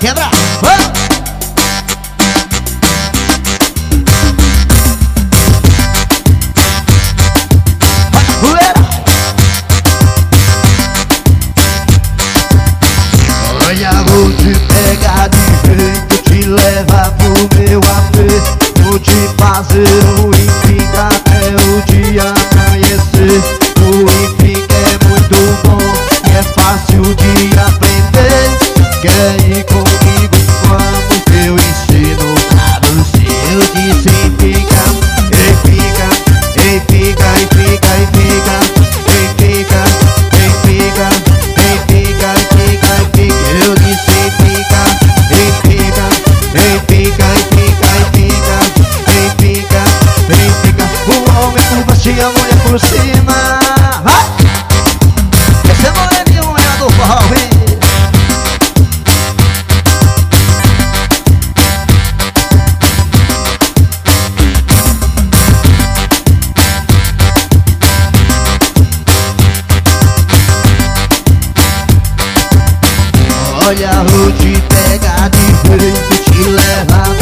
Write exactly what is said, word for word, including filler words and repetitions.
quebra. Oh! Olha, vou te pegar de jeito, te levar pro meu apê. Vou te fazer um empim até o dia amanhecer. O empim é muito bom, é fácil de aprender. Quer ir comigo? Vamos, eu ensino pra você. Eu disse empinca, empinca, empinca, empinca, empinca, empinca, empinca, empinca, empinca, empinca. Eu disse empinca, empinca, empinca, empinca, empinca, empinca, empinca. O homem por baixo e a mulher por cima. Vai! Essa é moreninha, é do forró, hein? Olha, vou te pegar de jeito, te levar